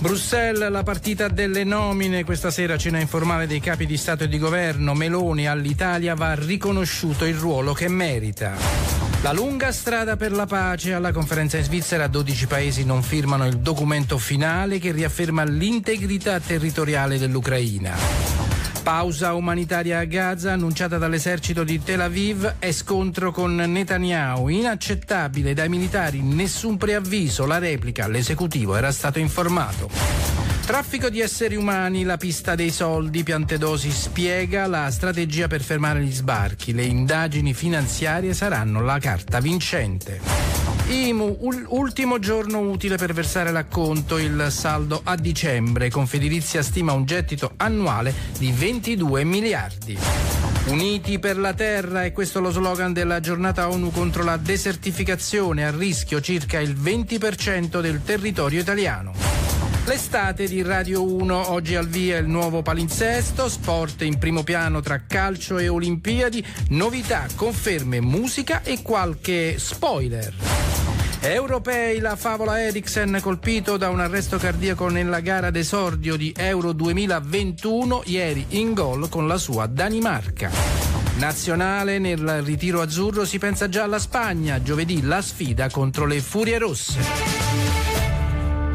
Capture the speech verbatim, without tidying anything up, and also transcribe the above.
Bruxelles, la partita delle nomine. Questa sera cena informale dei capi di Stato e di Governo. Meloni: all'Italia va riconosciuto il ruolo che merita. La lunga strada per la pace. Alla conferenza in Svizzera dodici paesi non firmano il documento finale che riafferma l'integrità territoriale dell'Ucraina. Pausa umanitaria a Gaza annunciata dall'esercito di Tel Aviv e scontro con Netanyahu. Inaccettabile dai militari, nessun preavviso, la replica, l'esecutivo era stato informato. Traffico di esseri umani, la pista dei soldi. Piantedosi spiega la strategia per fermare gli sbarchi. Le indagini finanziarie saranno la carta vincente. I M U, ultimo giorno utile per versare l'acconto, il saldo a dicembre. Confedilizia stima un gettito annuale di ventidue miliardi. Uniti per la terra, è questo lo slogan della giornata ONU contro la desertificazione. A rischio circa il venti per cento del territorio italiano. L'estate di Radio uno, oggi al via il nuovo palinsesto, sport in primo piano tra calcio e Olimpiadi, novità, conferme, musica e qualche spoiler. Europei, la favola Eriksen colpito da un arresto cardiaco nella gara d'esordio di Euro duemilaventuno, ieri in gol con la sua Danimarca. Nazionale, nel ritiro azzurro si pensa già alla Spagna, giovedì la sfida contro le Furie Rosse.